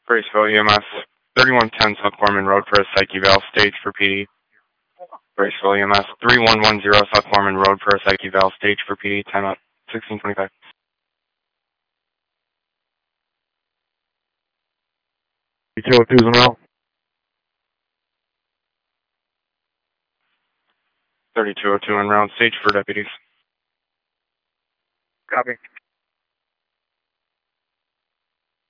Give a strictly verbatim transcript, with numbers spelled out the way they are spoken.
Braceville E M S, thirty-one ten South Foreman Road for a psych eval, stage for P D. Braceville E M S, thirty-one ten South Foreman Road for a psych eval, stage for P D, time out, sixteen twenty-five. two oh two's en route. thirty-two oh two en route, stage for deputies. Copy.